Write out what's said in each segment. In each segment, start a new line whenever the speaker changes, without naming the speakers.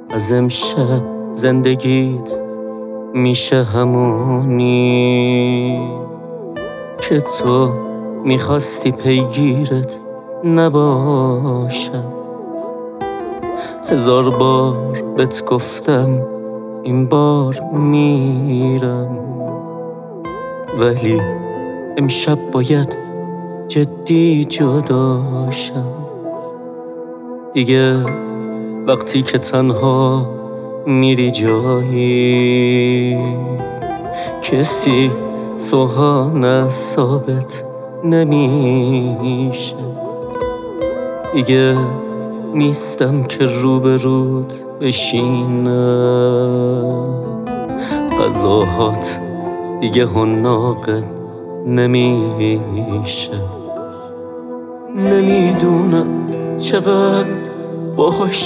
از امشب زندگیت میشه همونی که تو میخواستی پیگیرت نباشم. 1000 بار بهت گفتم این بار میرم، ولی امشب باید جدی جداشم. دیگه وقتی که تنها میری جایی کسی سوهان ثابت نمیشه. دیگه نیستم که روبرود بشینم، غذاهات دیگه حناقت نمیشه. نمیدونم چقدر باهاش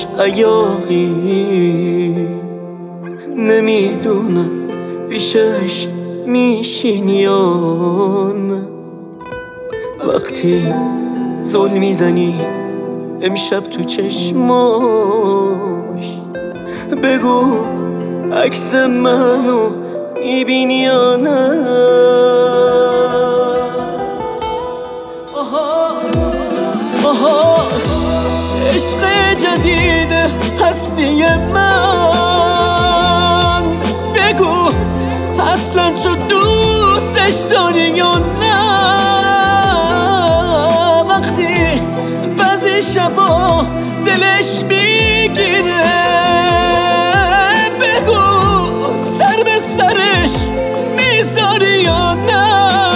عیاقی، نمیدونم پیشش میشین یا نه. وقتی زل میزنی امشب تو چشماش، بگو عکس منو میبینی یا نه. آها عشق جدید هستی من، بگو اصلا تو دوستش داری یا نه. وقتی بعضی شبا دلش میگیره، بگو سر به سرش میذاری یا نه.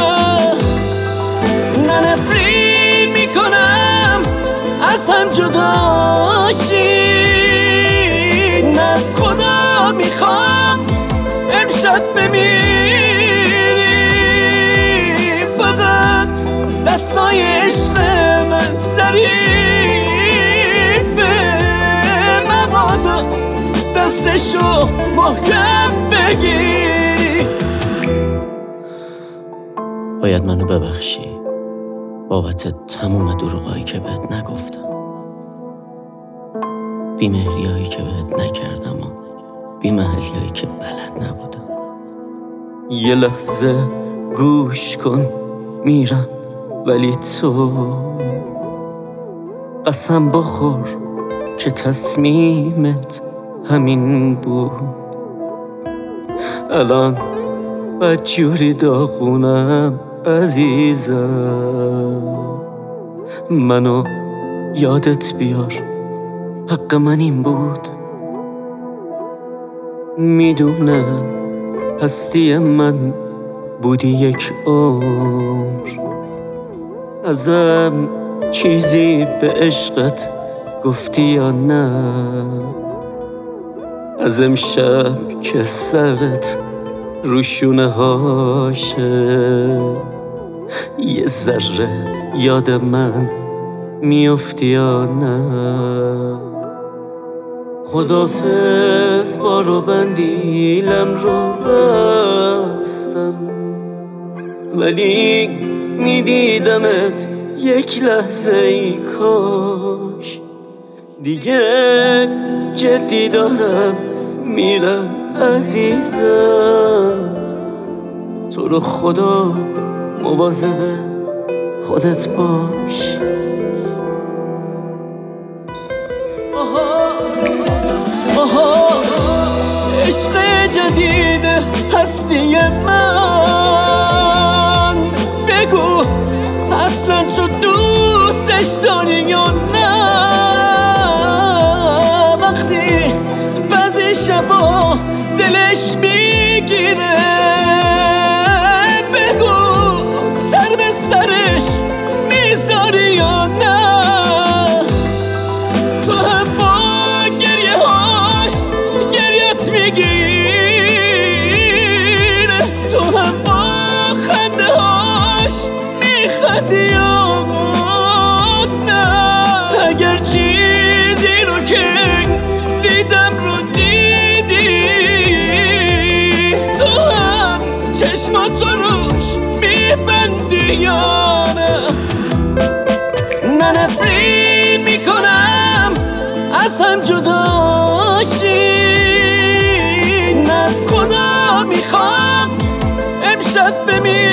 نه نفرین میکنم از هم جداشی، نه از خدا میخوام امشب بمیری. فقط دستای عشق من ظریفه، مبادا دستشو محکم بگیری. باید منو ببخشی بابت تموم دروغایی که بهت نگفتم، بیمهریایی که بهت نکردم و بیمحلیایی که بلد نبودم. یه لحظه گوش کن میرم، ولی تو قسم بخور که تصمیمت همین بود. الان بدجوری داغونم عزیزم، منو یادت بیار، حق من این بود. میدونم هستی من بودی یک عمر، ازم چیزی به عشقت گفتی یا نه. از امشب که سرت رو شونه هاشه، یه ذره یاد من میافتی یا نه. خدافظ بارو بندیلم رو بستم، ولی میدیدمت یک لحظه ای کاش. دیگه جدی دارم میرم عزیزم، تو رو خدا مواظب خودت باش. آها عشق جدید هستی من، بگو اصلا تو دوستش داری یا نه. وقتی بعضی شبا دلش میگیره، بگو سر به سرش میذاری یا نه. تو هم با گریه هاش گریت میگیره، تو هم با خنده هاش میخندی یا نه. اگر چیزی رو که دیدم رو دیدی، تو هم چشماتو روش میبندی یا نه. نه نفرین میکنم از هم جداشی،
شب بمیرم